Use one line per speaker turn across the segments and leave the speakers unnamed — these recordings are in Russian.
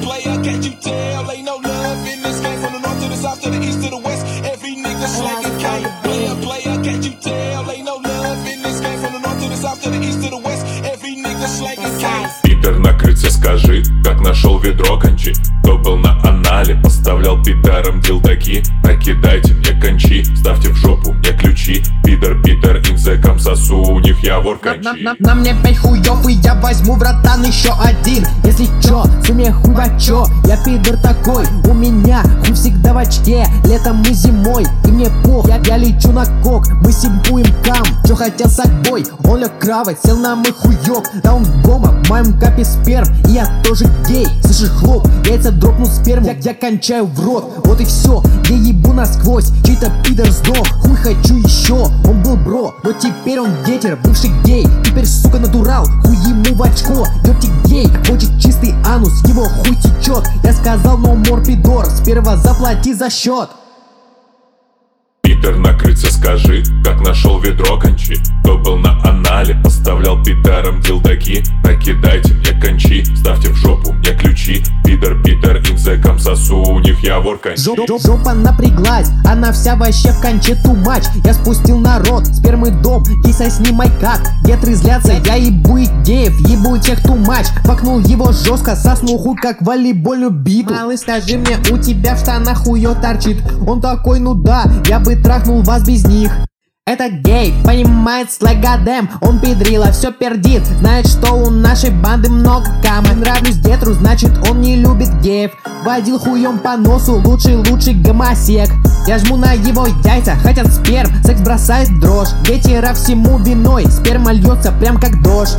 player, can't you tell? Ain't no love in this game. From the north to the south to the east to the west, every nigga slanging K. Player, can't you tell? Ain't no love in this game. From the north to the south to the east to the west, every nigga slanging K.
Пидор на крыце, скажи, как нашел ведро кончи. Кто был на анале, поставлял пидорам дилдаки. Накидайте мне кончи, ставьте в жопу мне ключи. Пидор, инзекам сосу, у них я вор кончи.
На мне 5 хуёв, и я возьму, братан, еще один. Если чё, суме хуй во чё, я пидор такой. У меня хуй всегда в очке, летом и зимой. И мне пох, я лечу на кок, мы симпуем кам. Чё хотел с собой, он лег кровать, сел на мой хуёк. Да он гома, в моем капе сперм, и я тоже гей. Слышишь, хлоп, яйца дропну сперму, я кончаю в рот. Вот и все, я ебу насквозь, чей-то пидор сдох. Хуй хочу еще, он был бро, но теперь он гейтер, бывший гей. Теперь, сука, натурал, хуй ему в очко. Дёрти гей, хочет чистый анус, его хуй течет. Я сказал, no more пидор, сперва заплати за счет.
Пидор на крыце, скажи, как нашел ведро кончи. Кто был на анале, поставлял пидорам дилдаки. Накидайте мне кончи, ставьте в жопу мне ключи. Пидор, инзекам сосу, у них я вор кончи.
Жопа напряглась, она вся вообще в конче too much. Я спустил народ, спермы дом, киса снимай как. Гетры злятся, я ебу и геев, ебу тех too much. Факнул его жестко, соснул хуй как волейбольную биту. Малый, скажи мне, у тебя в штанах хуё торчит? Он такой, ну да, я бы трахнул вас без них. Это гей, понимает сленг, гадэм. Он педрила, все пердит, знает, что у нашей банды много камы. Нравлюсь гетру, значит он не любит геев. Водил хуем по носу, лучший гомосек. Я жму на его яйца, хотят сперм, секс бросает в дрожь. Гетера всему виной, сперма льется прям как дождь.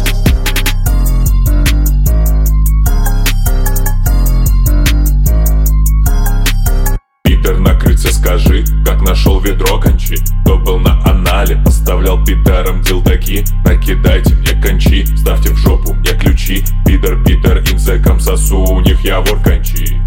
Пидор на крыце, скажи, как нашел ведро кончи. Кто был на анале, поставлял пидорам дилдаки. Накидайте мне кончи, ставьте в жопу мне ключи. Пидор, инзекам сосу, у них я вор кончи.